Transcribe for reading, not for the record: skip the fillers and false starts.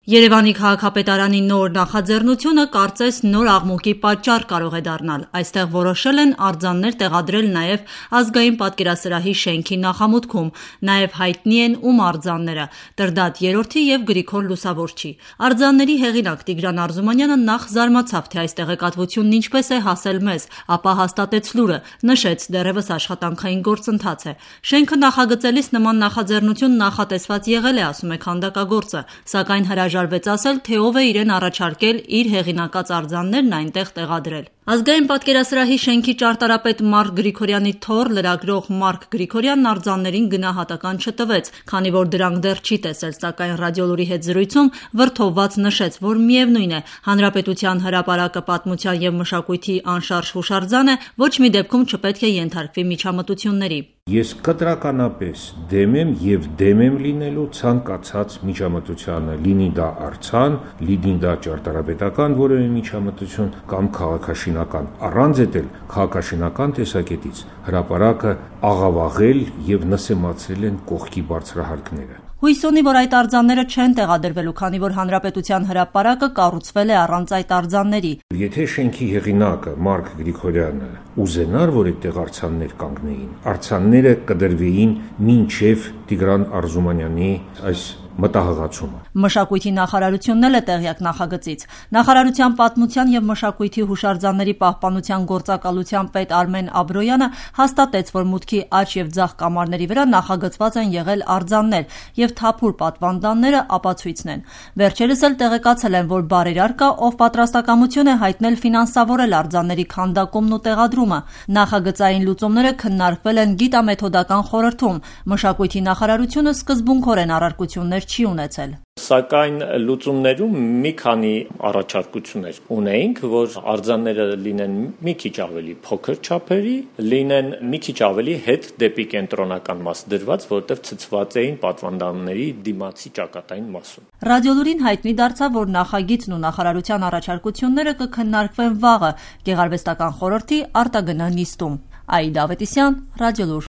Երևանի քաղաքապետարանի նոր նախաձեռնությունը կարծես նոր աղմուկի պատճառ կարող է դառնալ։ Այստեղ որոշել են արձաններ տեղադրել նաև ազգային պատկերասրահի շենքի նախամուտքում, նաև հայտնի են ում արձանները՝ Տրդատ III և Գրիգոր Լուսավորչի։ Արձանների հեղինակ Տիգրան Արզումանյանը նախ զարմացավ, թե այս տեղեկատվությունն ինչպես է հասել մեզ, ապա հաստատեց լուրը, նշեց՝ դեռևս աշխատանքային գործընթաց է։ Շենքը նախագծելիս նման նախաձեռնություն նախատեսված եղել է, ասում է քանդակագործը, սակայն հրաժարվեց ասել, թե ով է իրեն առաջարկել իր հեղինակած արձաններն այնտեղ տեղադրել։ Ազգային պատկերասրահի շենքի ճարտարապետ Մարկ Գրիգորյանի թոռ լրագրող Մարկ Գրիգորյանն արձաններին գնահատական չտվեց, քանի որ դրանք դեռ չի տեսել, սակայն Ռադիոլուրի հետ զրույցում վրդովված նշեց, որ միևնույն է, Հանրապետության հրապարակը պատմության և մշակույթի անշարժ հուշարձան է, ոչ մի դեպքում չպետք է ենթարկվի միջամտությունների։ Ես կտրականապես դեմ եմ եւ դեմ եմ լինելու ցանկացած միջամտությանը, լինի դա արձան, լինի դա ճարտարապետական որևէ միջամտություն կամ քաղաքաշինական, առանց էտել քաղաքաշինական տեսակետից հրապարակը աղավաղել եւ նսեմացրել են կողքի բարձրահարկները։ Հույս ունի, որ այդ արձանները չեն տեղադրվելու, քանի որ Հանրապետության հրապարակը կառուցվել է առանց այդ արձանների։ Եթե շենքի հեղինակը Մարկ Գրիգորյանը ուզենար, որ այդտեղ արձաններ կանգնեին, արձանները կդրվեին մինչև Տիգրան Արզումանյանի այս մտահղացումը։ Մշակույթի նախարարությունն էլ է տեղյակ նախագծից։ Նախարարության պատմության և մշակույթի հուշարձանների պահպանության գործակալության պետ Արմեն Աբրոյանը հաստատեց, որ մուտքի աջ և ձախ կամարների վրա նախագծված են եղել արձաններ և թափուր պատվանդանները ապացույցն են։ Վերջերս էլ տեղեկացել են, որ բարերար կա, ով պատրաստակամություն է հայտնել ֆինանսավորել արձանների քանդակումն ու տեղադրումը։ Նախագծային լուծումները քննարկվել են գիտամեթոդական խորհրդում։ Մշակույթի նախարարությունը սկզբունքորեն առարկություններ չի ունեցել։ Սակայն լուծումներում մի քանի առաջարկություններ ունեինք, որ արձանները լինեն մի քիչ ավելի փոքր չափերի, լինեն մի քիչ ավելի հետ դեպի կենտրոնական մաս դրված, որտեղ ցցված էին պատվանդանների դիմացի ճակատային մասում։ Ռադիոլուրին հայտնի դարձավ, որ նախագիծն ու նախարարության առաջարկությունները կքննարկվեն վաղը Գեղարվեստական խորհրդի արտագնա նիստում։ Աիդա Ավետիսյան, Ռադիոլուր։